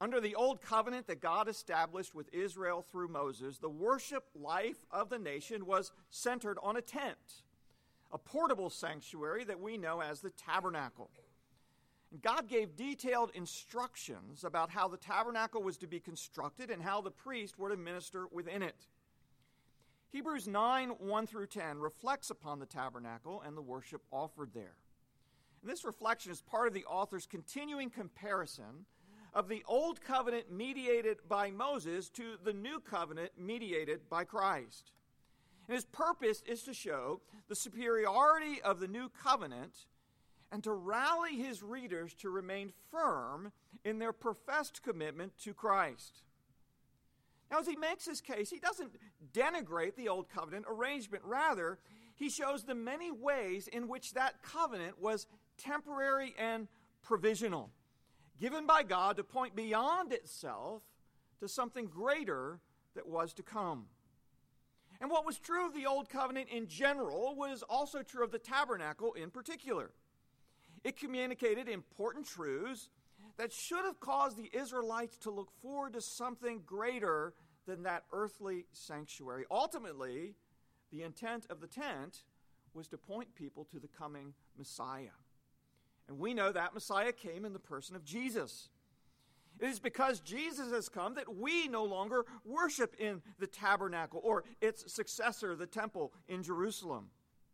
Under the old covenant that God established with Israel through Moses, the worship life of the nation was centered on a tent, a portable sanctuary that we know as the tabernacle. And God gave detailed instructions about how the tabernacle was to be constructed and how the priests were to minister within it. Hebrews 9, 1 through 10 reflects upon the tabernacle and the worship offered there. And this reflection is part of the author's continuing comparison of the old covenant mediated by Moses to the new covenant mediated by Christ. And his purpose is to show the superiority of the new covenant and to rally his readers to remain firm in their professed commitment to Christ. Now, as he makes his case, he doesn't denigrate the old covenant arrangement. Rather, he shows the many ways in which that covenant was temporary and provisional, given by God to point beyond itself to something greater that was to come. And what was true of the old covenant in general was also true of the tabernacle in particular. It communicated important truths that should have caused the Israelites to look forward to something greater than that earthly sanctuary. Ultimately, the intent of the tent was to point people to the coming Messiah. And we know that Messiah came in the person of Jesus. It is because Jesus has come that we no longer worship in the tabernacle or its successor, the temple in Jerusalem.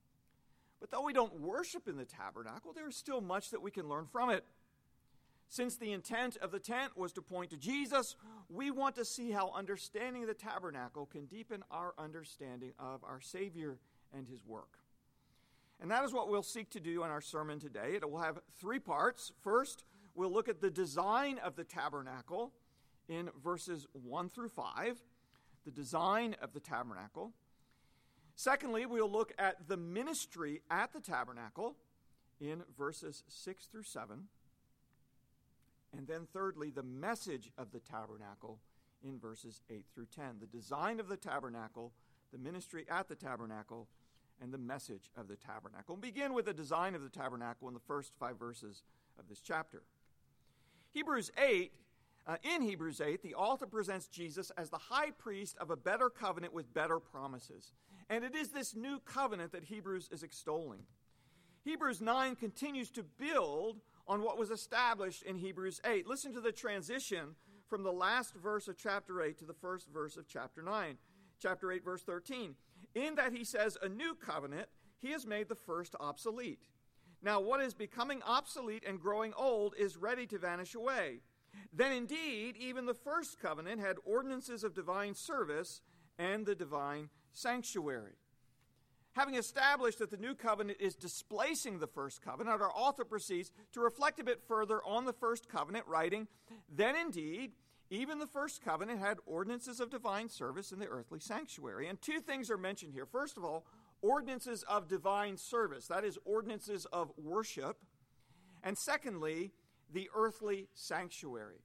But though we don't worship in the tabernacle, there is still much that we can learn from it. Since the intent of the tent was to point to Jesus, we want to see how understanding the tabernacle can deepen our understanding of our Savior and his work. And that is what we'll seek to do in our sermon today. It will have three parts. First, we'll look at the design of the tabernacle in verses 1 through 5, the design of the tabernacle. Secondly, we'll look at the ministry at the tabernacle in verses 6 through 7. And then thirdly, the message of the tabernacle in verses 8 through 10. The design of the tabernacle, the ministry at the tabernacle, and the message of the tabernacle. We'll begin with the design of the tabernacle in the first 5 verses of this chapter. In Hebrews 8, the author presents Jesus as the high priest of a better covenant with better promises. And it is this new covenant that Hebrews is extolling. Hebrews 9 continues to build on what was established in Hebrews 8. Listen to the transition from the last verse of chapter 8 to the first verse of chapter 9. Chapter 8, verse 13. In that he says, a new covenant, he has made the first obsolete. Now what is becoming obsolete and growing old is ready to vanish away. Then indeed, even the first covenant had ordinances of divine service and the divine sanctuary. Having established that the new covenant is displacing the first covenant, our author proceeds to reflect a bit further on the first covenant, writing, then indeed, even the first covenant had ordinances of divine service in the earthly sanctuary. And two things are mentioned here. First of all, ordinances of divine service, that is, ordinances of worship. And secondly, the earthly sanctuary.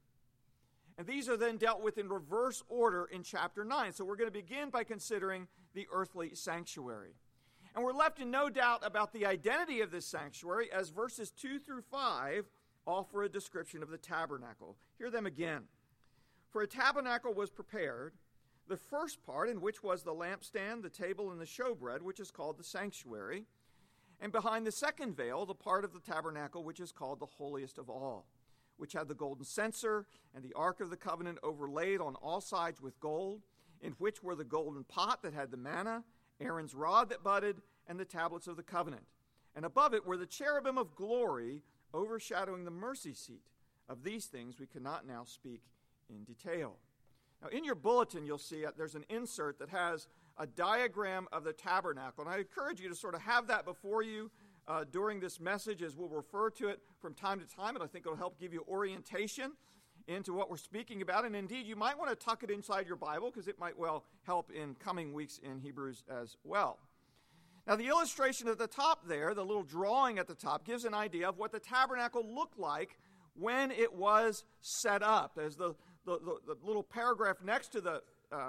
And these are then dealt with in reverse order in chapter 9. So we're going to begin by considering the earthly sanctuary. And we're left in no doubt about the identity of this sanctuary as verses 2 through 5 offer a description of the tabernacle. Hear them again. For a tabernacle was prepared, the first part in which was the lampstand, the table, and the showbread, which is called the sanctuary, and behind the second veil, the part of the tabernacle which is called the holiest of all, which had the golden censer and the ark of the covenant overlaid on all sides with gold, in which were the golden pot that had the manna, Aaron's rod that budded, and the tablets of the covenant. And above it were the cherubim of glory overshadowing the mercy seat. Of these things we cannot now speak in detail. Now, in your bulletin, you'll see there's an insert that has a diagram of the tabernacle. And I encourage you to sort of have that before you during this message, as we'll refer to it from time to time. And I think it'll help give you orientation into what we're speaking about. And indeed, you might want to tuck it inside your Bible because it might well help in coming weeks in Hebrews as well. Now, the illustration at the top there, the little drawing at the top, gives an idea of what the tabernacle looked like when it was set up. As the little paragraph next to the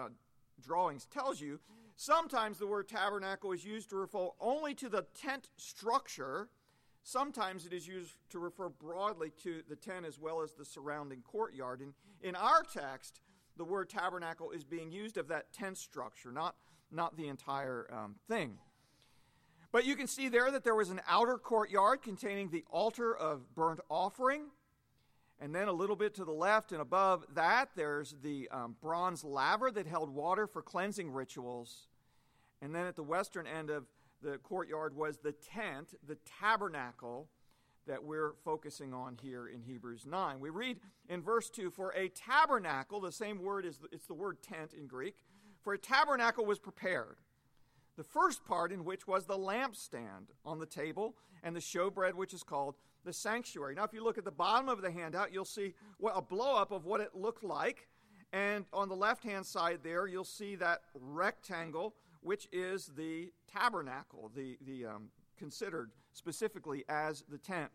drawings tells you, sometimes the word tabernacle is used to refer only to the tent structure, sometimes it is used to refer broadly to the tent as well as the surrounding courtyard. And in our text, the word tabernacle is being used of that tent structure, not the entire thing. But you can see there that there was an outer courtyard containing the altar of burnt offering. And then a little bit to the left and above that, there's the bronze laver that held water for cleansing rituals. And then at the western end of the courtyard was the tent, the tabernacle, that we're focusing on here in Hebrews 9. We read in verse 2, for a tabernacle, the same word it's the word tent in Greek, for a tabernacle was prepared. The first part in which was the lampstand on the table and the showbread, which is called the sanctuary. Now, if you look at the bottom of the handout, you'll see a blow-up of what it looked like. And on the left-hand side there, you'll see that rectangle, which is the tabernacle, the considered specifically as the tent.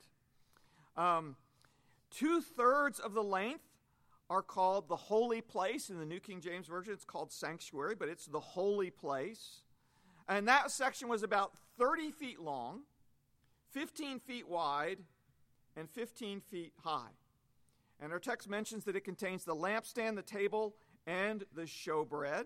2/3 of the length are called the holy place. In the New King James Version, it's called sanctuary, but it's the holy place. And that section was about 30 feet long, 15 feet wide, and 15 feet high. And our text mentions that it contains the lampstand, the table, and the showbread.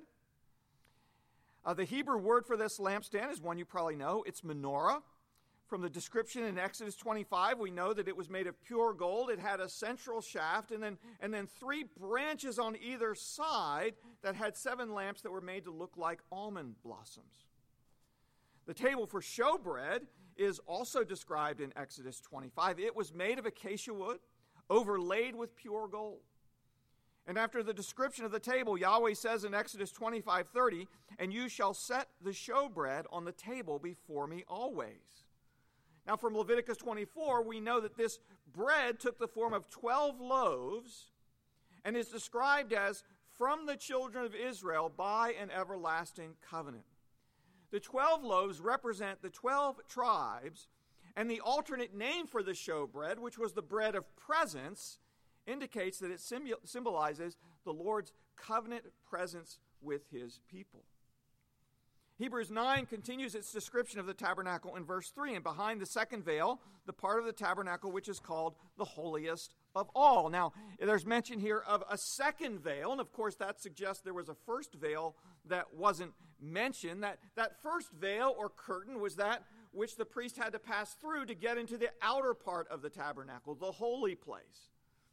The Hebrew word for this lampstand is one you probably know. It's menorah. From the description in Exodus 25, we know that it was made of pure gold. It had a central shaft and then 3 branches on either side that had 7 lamps that were made to look like almond blossoms. The table for showbread is also described in Exodus 25. It was made of acacia wood, overlaid with pure gold. And after the description of the table, Yahweh says in Exodus 25:30, and you shall set the showbread on the table before me always. Now from Leviticus 24, we know that this bread took the form of 12 loaves and is described as from the children of Israel by an everlasting covenant. The 12 loaves represent the 12 tribes, and the alternate name for the showbread, which was the bread of presence, indicates that it symbolizes the Lord's covenant presence with his people. Hebrews 9 continues its description of the tabernacle in verse 3, and behind the second veil, the part of the tabernacle which is called the holiest of all. Now, there's mention here of a second veil, and of course that suggests there was a first veil that wasn't mentioned. That first veil or curtain was that which the priest had to pass through to get into the outer part of the tabernacle, the holy place.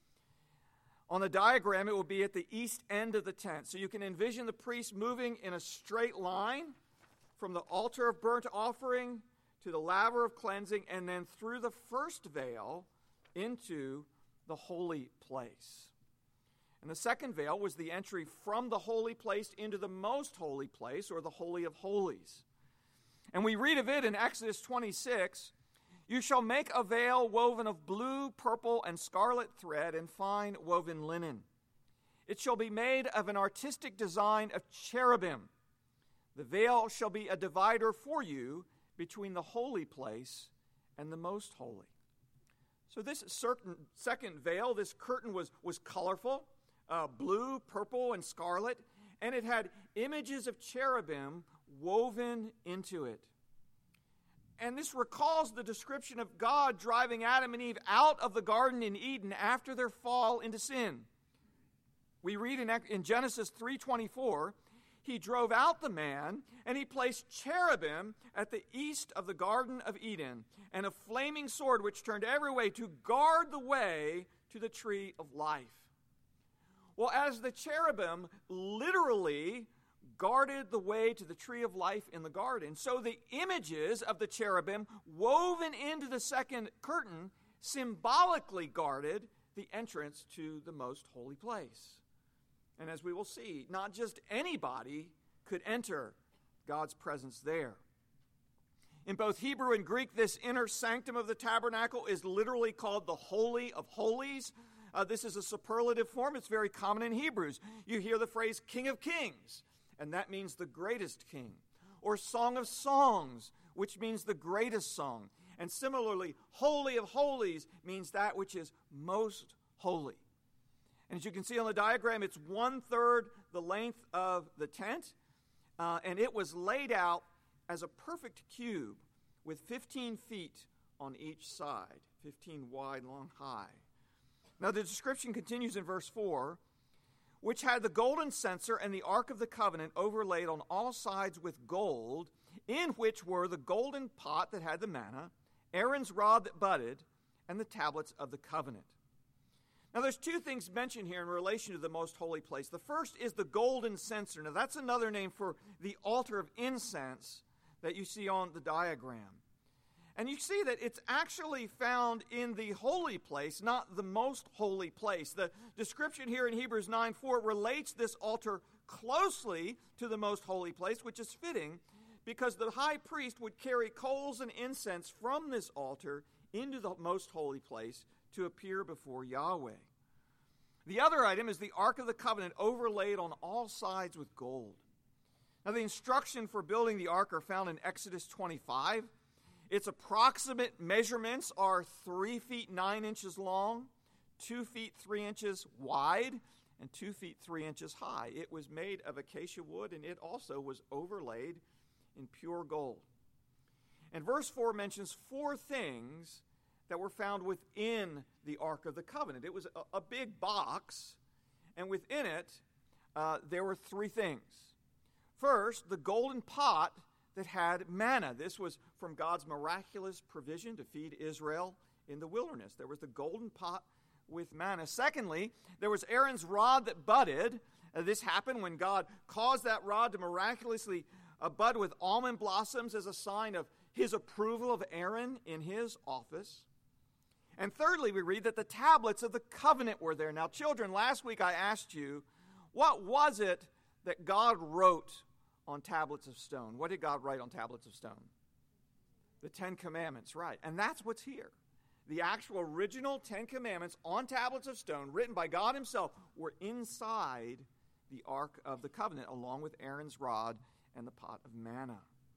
On the diagram, it will be at the east end of the tent. So you can envision the priest moving in a straight line from the altar of burnt offering to the laver of cleansing, and then through the first veil into the holy place. And the second veil was the entry from the holy place into the most holy place, or the Holy of Holies. And we read of it in Exodus 26, you shall make a veil woven of blue, purple, and scarlet thread and fine woven linen. It shall be made of an artistic design of cherubim. The veil shall be a divider for you between the holy place and the most holy. So this second veil, this curtain was colorful, blue, purple, and scarlet, and it had images of cherubim woven into it. And this recalls the description of God driving Adam and Eve out of the garden in Eden after their fall into sin. We read in Genesis 3:24, he drove out the man, and he placed cherubim at the east of the Garden of Eden, and a flaming sword which turned every way to guard the way to the tree of life. Well, as the cherubim literally guarded the way to the tree of life in the garden, so the images of the cherubim woven into the second curtain symbolically guarded the entrance to the most holy place. And as we will see, not just anybody could enter God's presence there. In both Hebrew and Greek, this inner sanctum of the tabernacle is literally called the Holy of Holies. This is a superlative form. It's very common in Hebrews. You hear the phrase King of Kings, and that means the greatest king. Or Song of Songs, which means the greatest song. And similarly, Holy of Holies means that which is most holy. And as you can see on the diagram, it's 1/3 the length of the tent, and it was laid out as a perfect cube with 15 feet on each side, 15 wide, long, high. Now the description continues in verse 4, which had the golden censer and the Ark of the Covenant overlaid on all sides with gold, in which were the golden pot that had the manna, Aaron's rod that budded, and the tablets of the covenant. Now there's two things mentioned here in relation to the most holy place. The first is the golden censer. Now that's another name for the altar of incense that you see on the diagram. And you see that it's actually found in the holy place, not the most holy place. The description here in Hebrews 9:4 relates this altar closely to the most holy place, which is fitting because the high priest would carry coals and incense from this altar into the most holy place to appear before Yahweh. The other item is the Ark of the Covenant overlaid on all sides with gold. Now the instruction for building the ark are found in Exodus 25. Its approximate measurements are 3 feet 9 inches long, 2 feet 3 inches wide, and 2 feet 3 inches high. It was made of acacia wood, and it also was overlaid in pure gold. And verse 4 mentions 4 things that were found within the Ark of the Covenant. It was a big box, and within it there were 3 things. First, the golden pot that had manna. This was from God's miraculous provision to feed Israel in the wilderness. There was the golden pot with manna. Secondly, there was Aaron's rod that budded. This happened when God caused that rod to miraculously bud with almond blossoms as a sign of his approval of Aaron in his office. And thirdly, we read that the tablets of the covenant were there. Now, children, last week I asked you, what was it that God wrote on tablets of stone? What did God write on tablets of stone? The 10 Commandments, right. And that's what's here. The actual original 10 Commandments on tablets of stone, written by God himself, were inside the Ark of the Covenant, along with Aaron's rod and the pot of manna.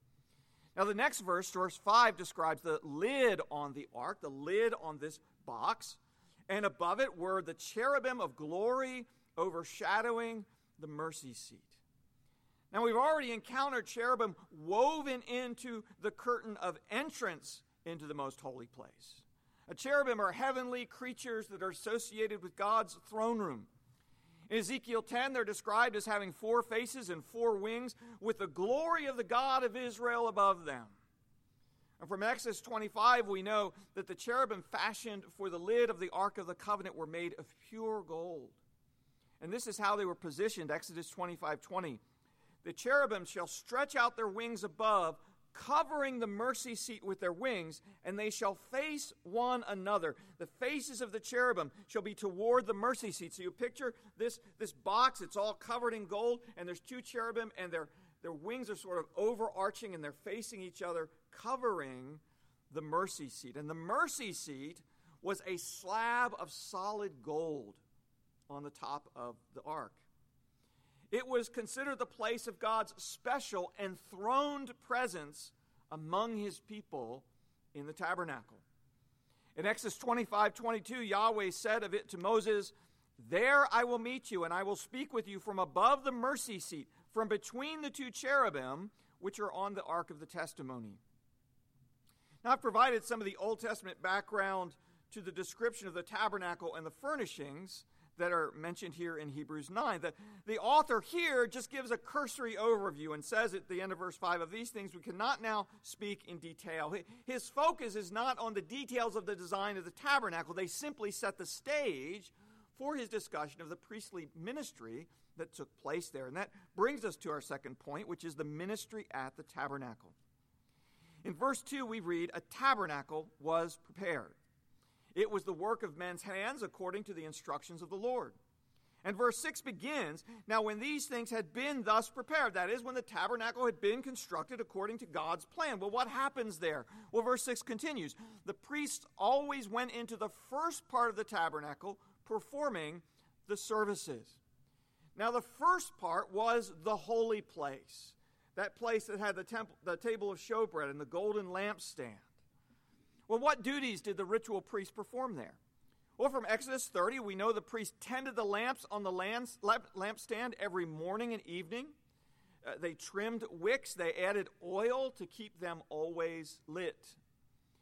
Now the next verse 5, describes the lid on the ark, the lid on this box, and above it were the cherubim of glory overshadowing the mercy seat. Now we've already encountered cherubim woven into the curtain of entrance into the most holy place. A cherubim are heavenly creatures that are associated with God's throne room. In Ezekiel 10, they're described as having 4 faces and 4 wings, with the glory of the God of Israel above them. And from Exodus 25, we know that the cherubim fashioned for the lid of the Ark of the Covenant were made of pure gold. And this is how they were positioned, Exodus 25:20. The cherubim shall stretch out their wings above, covering the mercy seat with their wings, and they shall face one another. The faces of the cherubim shall be toward the mercy seat. So you picture this box, it's all covered in gold, and there's 2 cherubim, and their wings are sort of overarching, and they're facing each other, covering the mercy seat. And the mercy seat was a slab of solid gold on the top of the ark. It was considered the place of God's special enthroned presence among his people in the tabernacle. In Exodus 25:22, Yahweh said of it to Moses, "There I will meet you, and I will speak with you from above the mercy seat, from between the 2 cherubim, which are on the ark of the testimony." Now, I've provided some of the Old Testament background to the description of the tabernacle and the furnishings that are mentioned here in Hebrews 9. The author here just gives a cursory overview and says at the end of verse 5, of these things we cannot now speak in detail. His focus is not on the details of the design of the tabernacle. They simply set the stage for his discussion of the priestly ministry that took place there. And that brings us to our second point, which is the ministry at the tabernacle. In verse 2, we read, a tabernacle was prepared. It was the work of men's hands according to the instructions of the Lord. And verse 6 begins, now when these things had been thus prepared, that is, when the tabernacle had been constructed according to God's plan. Well, what happens there? Well, verse 6 continues, the priests always went into the first part of the tabernacle performing the services. Now, the first part was the holy place, that place that had the table of showbread and the golden lampstand. Well, what duties did the ritual priest perform there? Well, from Exodus 30, we know the priest tended the lamps on the lampstand every morning and evening. They trimmed wicks. They added oil to keep them always lit.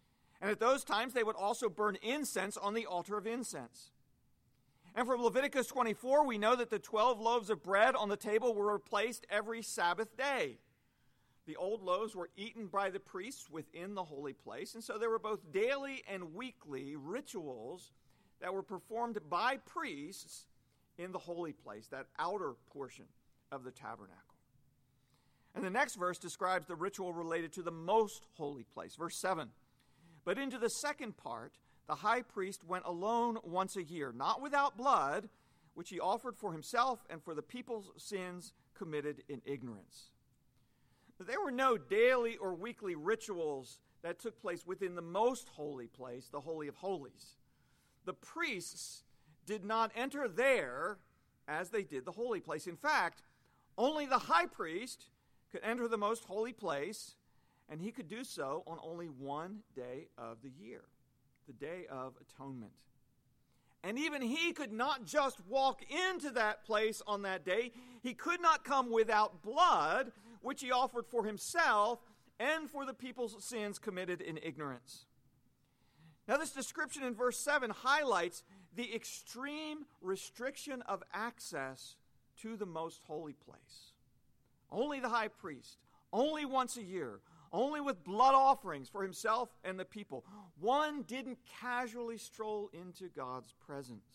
And at those times, they would also burn incense on the altar of incense. And from Leviticus 24, we know that the 12 loaves of bread on the table were replaced every Sabbath day. The old loaves were eaten by the priests within the holy place, and so there were both daily and weekly rituals that were performed by priests in the holy place, that outer portion of the tabernacle. And the next verse describes the ritual related to the most holy place. Verse 7, "But into the second part, the high priest went alone once a year, not without blood, which he offered for himself and for the people's sins committed in ignorance." There were no daily or weekly rituals that took place within the most holy place, the Holy of Holies. The priests did not enter there as they did the holy place. In fact, only the high priest could enter the most holy place, and he could do so on only one day of the year, the Day of Atonement. And even he could not just walk into that place on that day. He could not come without blood, which he offered for himself and for the people's sins committed in ignorance. Now, this description in verse 7 highlights the extreme restriction of access to the most holy place. Only the high priest, only once a year, only with blood offerings for himself and the people. One didn't casually stroll into God's presence.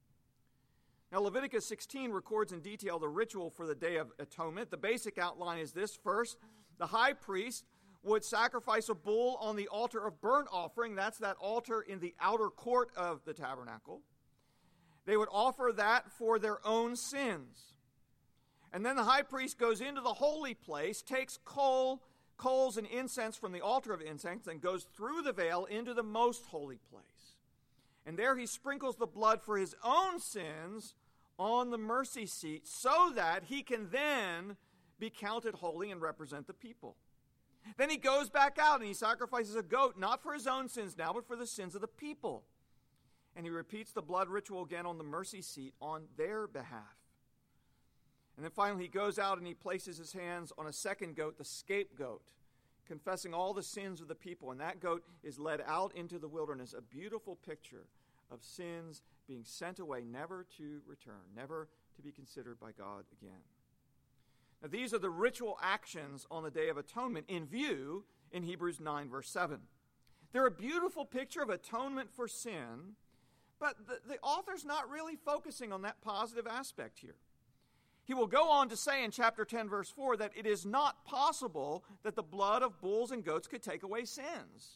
Now, Leviticus 16 records in detail the ritual for the Day of Atonement. The basic outline is this. First, the high priest would sacrifice a bull on the altar of burnt offering. That's that altar in the outer court of the tabernacle. They would offer that for their own sins. And then the high priest goes into the holy place, takes coals and incense from the altar of incense, and goes through the veil into the most holy place. And there he sprinkles the blood for his own sins on the mercy seat so that he can then be counted holy and represent the people. Then he goes back out and he sacrifices a goat, not for his own sins now, but for the sins of the people. And he repeats the blood ritual again on the mercy seat on their behalf. And then finally he goes out and he places his hands on a second goat, the scapegoat, confessing all the sins of the people. And that goat is led out into the wilderness, a beautiful picture of sins being sent away, never to return, never to be considered by God again. Now, these are the ritual actions on the Day of Atonement in view in Hebrews 9, verse 7. They're a beautiful picture of atonement for sin, but the author's not really focusing on that positive aspect here. He will go on to say in chapter 10, verse 4, that it is not possible that the blood of bulls and goats could take away sins.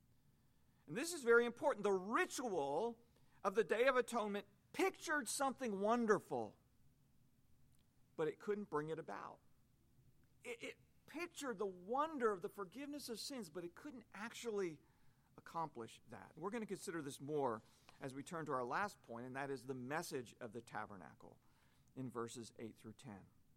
And this is very important. The ritual of the Day of Atonement pictured something wonderful, but it couldn't bring it about. It pictured the wonder of the forgiveness of sins, but it couldn't actually accomplish that. We're going to consider this more as we turn to our last point, and that is the message of the tabernacle in verses 8 through 10.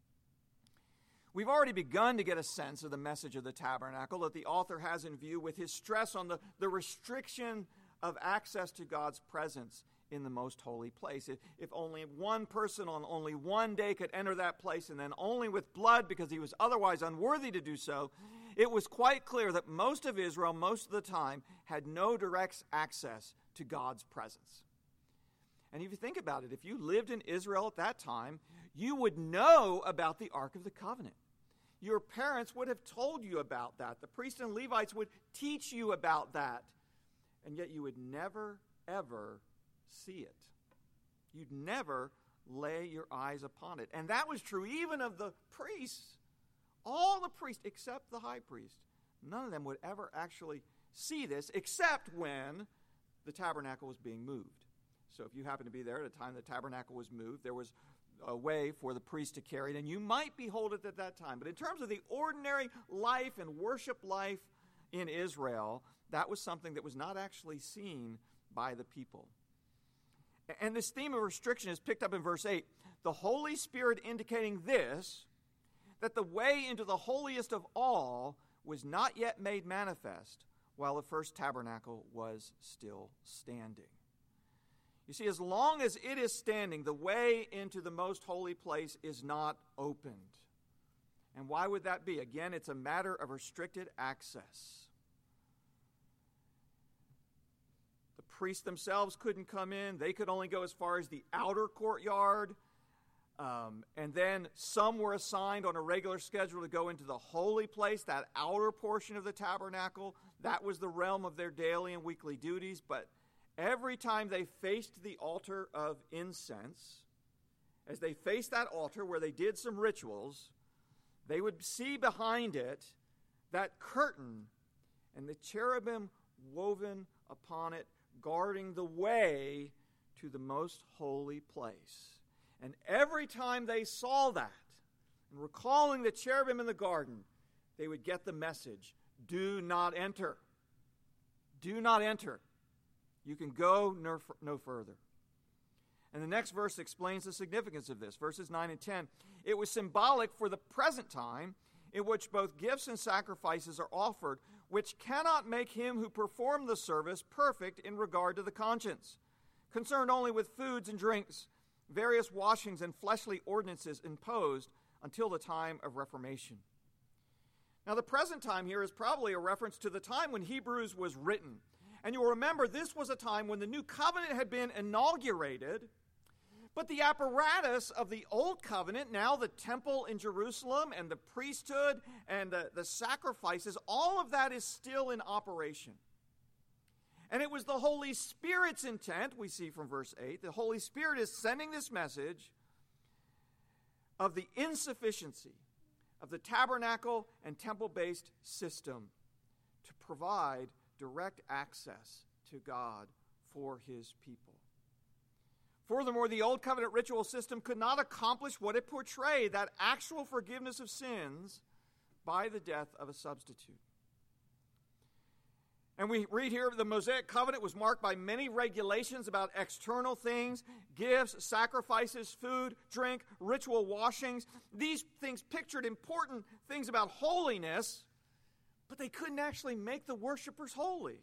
We've already begun to get a sense of the message of the tabernacle that the author has in view with his stress on the restriction of access to God's presence in the most holy place. If only one person on only one day could enter that place, and then only with blood because he was otherwise unworthy to do so, it was quite clear that most of Israel, most of the time, had no direct access to God's presence. And if you think about it, if you lived in Israel at that time, you would know about the Ark of the Covenant. Your parents would have told you about that. The priests and Levites would teach you about that. And yet you would never, ever see it. You'd never lay your eyes upon it. And that was true even of the priests. All the priests except the high priest. None of them would ever actually see this except when the tabernacle was being moved. So if you happen to be there at the time the tabernacle was moved, there was a way for the priest to carry it, and you might behold it at that time. But in terms of the ordinary life and worship life in Israel, that was something that was not actually seen by the people. And this theme of restriction is picked up in verse 8. The Holy Spirit indicating this, that the way into the holiest of all was not yet made manifest while the first tabernacle was still standing. You see, as long as it is standing, the way into the most holy place is not opened. And why would that be? Again, it's a matter of restricted access. priests themselves couldn't come in. They could only go as far as the outer courtyard. And then some were assigned on a regular schedule to go into the holy place, that outer portion of the tabernacle. That was the realm of their daily and weekly duties. But every time they faced the altar of incense, as they faced that altar where they did some rituals, they would see behind it that curtain and the cherubim woven upon it, guarding the way to the most holy place. And every time they saw that, and recalling the cherubim in the garden, they would get the message, do not enter. Do not enter. You can go no further. And the next verse explains the significance of this. Verses 9 and 10. It was symbolic for the present time in which both gifts and sacrifices are offered, which cannot make him who performed the service perfect in regard to the conscience, concerned only with foods and drinks, various washings and fleshly ordinances imposed until the time of Reformation. Now, the present time here is probably a reference to the time when Hebrews was written. And you'll remember this was a time when the new covenant had been inaugurated, but the apparatus of the old covenant, now the temple in Jerusalem and the priesthood and the sacrifices, all of that is still in operation. And it was the Holy Spirit's intent, we see from verse 8, the Holy Spirit is sending this message of the insufficiency of the tabernacle and temple-based system to provide direct access to God for his people. Furthermore, the Old Covenant ritual system could not accomplish what it portrayed, that actual forgiveness of sins by the death of a substitute. And we read here, the Mosaic covenant was marked by many regulations about external things, gifts, sacrifices, food, drink, ritual washings. These things pictured important things about holiness, but they couldn't actually make the worshipers holy.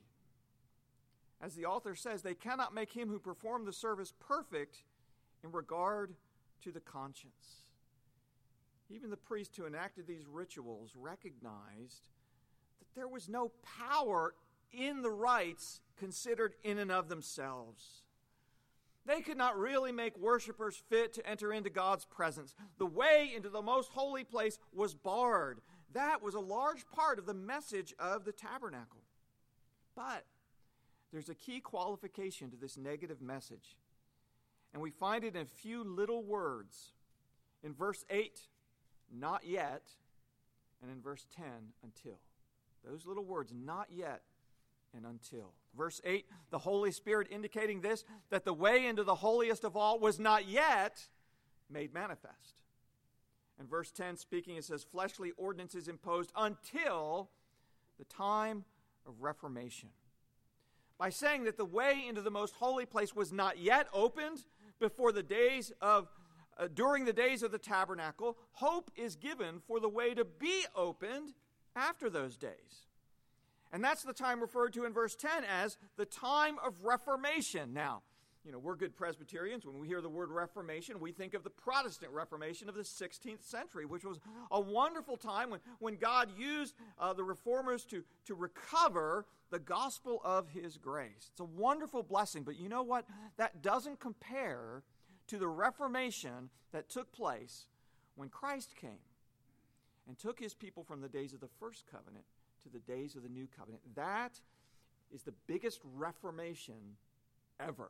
As the author says, they cannot make him who performed the service perfect in regard to the conscience. Even the priests who enacted these rituals recognized that there was no power in the rites considered in and of themselves. They could not really make worshipers fit to enter into God's presence. The way into the most holy place was barred. That was a large part of the message of the tabernacle. But there's a key qualification to this negative message, and we find it in a few little words. In verse 8, not yet, and in verse 10, until. Those little words, not yet and until. Verse 8, the Holy Spirit indicating this, that the way into the holiest of all was not yet made manifest. And verse 10 speaking, it says, fleshly ordinances imposed until the time of Reformation. By saying that the way into the most holy place was not yet opened before the days of, during the days of the tabernacle, hope is given for the way to be opened after those days. And that's the time referred to in verse 10 as the time of Reformation. Now, we're good Presbyterians. When we hear the word Reformation, we think of the Protestant Reformation of the 16th century, which was a wonderful time when God used the reformers to recover the gospel of his grace. It's a wonderful blessing, but you know what? That doesn't compare to the Reformation that took place when Christ came and took his people from the days of the first covenant to the days of the new covenant. That is the biggest reformation ever.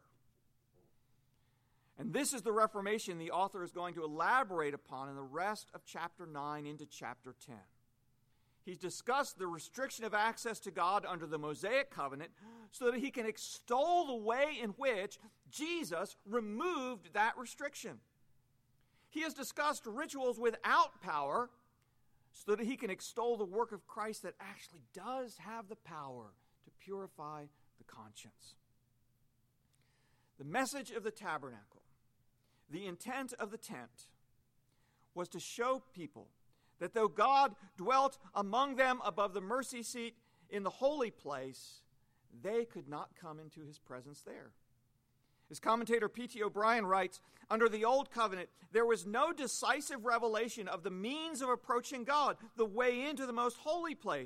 And this is the Reformation the author is going to elaborate upon in the rest of chapter 9 into chapter 10. He's discussed the restriction of access to God under the Mosaic covenant so that he can extol the way in which Jesus removed that restriction. He has discussed rituals without power so that he can extol the work of Christ that actually does have the power to purify the conscience. The message of the tabernacle, the intent of the tent, was to show people that though God dwelt among them above the mercy seat in the holy place, they could not come into his presence there. As commentator P.T. O'Brien writes, under the Old Covenant, there was no decisive revelation of the means of approaching God, the way into the most holy place.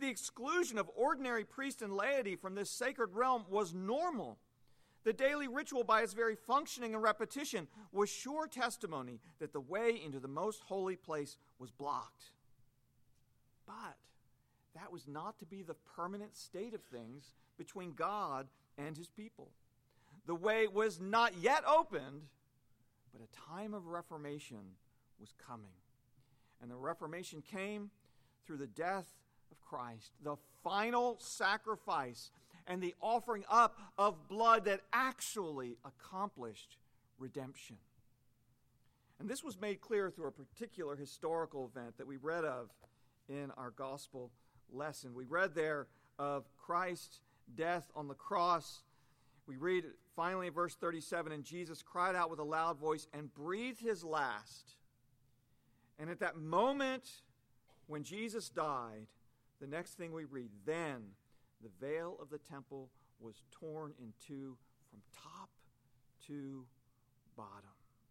The exclusion of ordinary priest and laity from this sacred realm was normal. The daily ritual, by its very functioning and repetition, was sure testimony that the way into the most holy place was blocked. But that was not to be the permanent state of things between God and his people. The way was not yet opened, but a time of reformation was coming. And the reformation came through the death of Christ, the final sacrifice and the offering up of blood that actually accomplished redemption. And this was made clear through a particular historical event that we read of in our gospel lesson. We read there of Christ's death on the cross. We read finally in verse 37, and Jesus cried out with a loud voice and breathed his last. And at that moment when Jesus died, the next thing we read, then the veil of the temple was torn in two from top to bottom.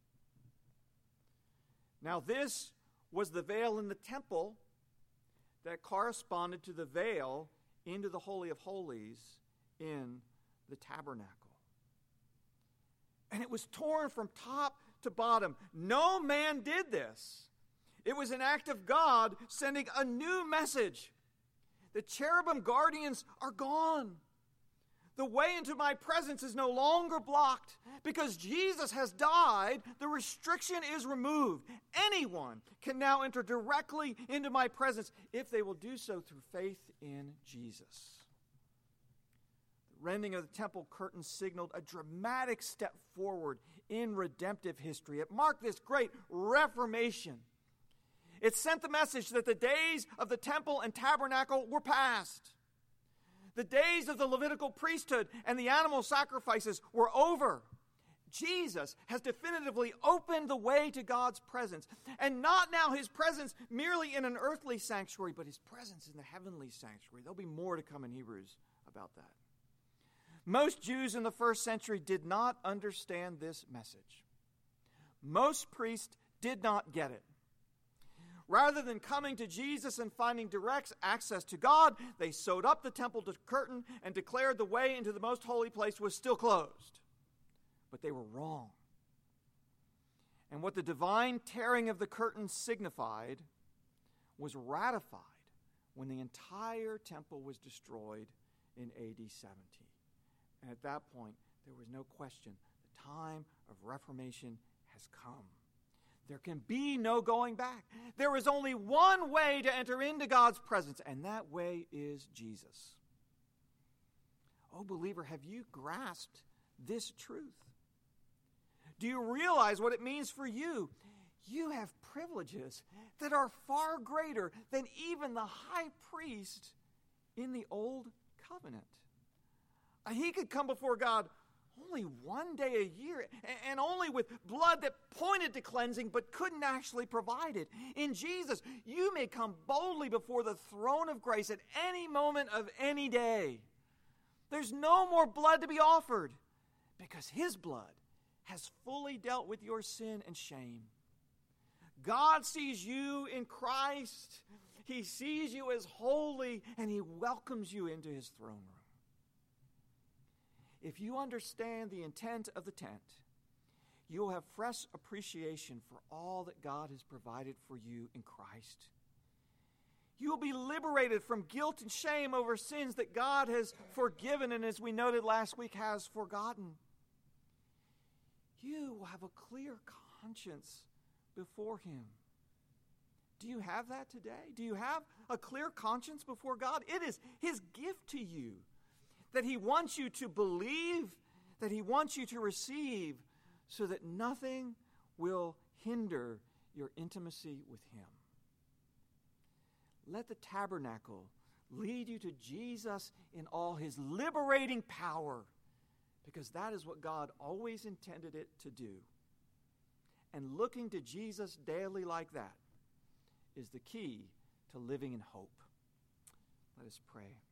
Now this was the veil in the temple that corresponded to the veil into the Holy of Holies in the tabernacle. And it was torn from top to bottom. No man did this. It was an act of God sending a new message. The cherubim guardians are gone. The way into my presence is no longer blocked. Because Jesus has died, the restriction is removed. Anyone can now enter directly into my presence if they will do so through faith in Jesus. The rending of the temple curtain signaled a dramatic step forward in redemptive history. It marked this great reformation. It sent the message that the days of the temple and tabernacle were past. The days of the Levitical priesthood and the animal sacrifices were over. Jesus has definitively opened the way to God's presence. And not now his presence merely in an earthly sanctuary, but his presence in the heavenly sanctuary. There'll be more to come in Hebrews about that. Most Jews in the first century did not understand this message. Most priests did not get it. Rather than coming to Jesus and finding direct access to God, they sewed up the temple curtain and declared the way into the most holy place was still closed. But they were wrong. And what the divine tearing of the curtain signified was ratified when the entire temple was destroyed in AD 70. And at that point, there was no question. The time of Reformation has come. There can be no going back. There is only one way to enter into God's presence, and that way is Jesus. Oh, believer, have you grasped this truth? Do you realize what it means for you? You have privileges that are far greater than even the high priest in the Old Covenant. He could come before God only one day a year, and only with blood that pointed to cleansing but couldn't actually provide it. In Jesus, you may come boldly before the throne of grace at any moment of any day. There's no more blood to be offered because his blood has fully dealt with your sin and shame. God sees you in Christ. He sees you as holy, and he welcomes you into his throne room. If you understand the intent of the tent, you will have fresh appreciation for all that God has provided for you in Christ. You will be liberated from guilt and shame over sins that God has forgiven and, as we noted last week, has forgotten. You will have a clear conscience before him. Do you have that today? Do you have a clear conscience before God? It is his gift to you. That he wants you to believe, that he wants you to receive, so that nothing will hinder your intimacy with him. Let the tabernacle lead you to Jesus in all his liberating power, because that is what God always intended it to do. And looking to Jesus daily like that is the key to living in hope. Let us pray.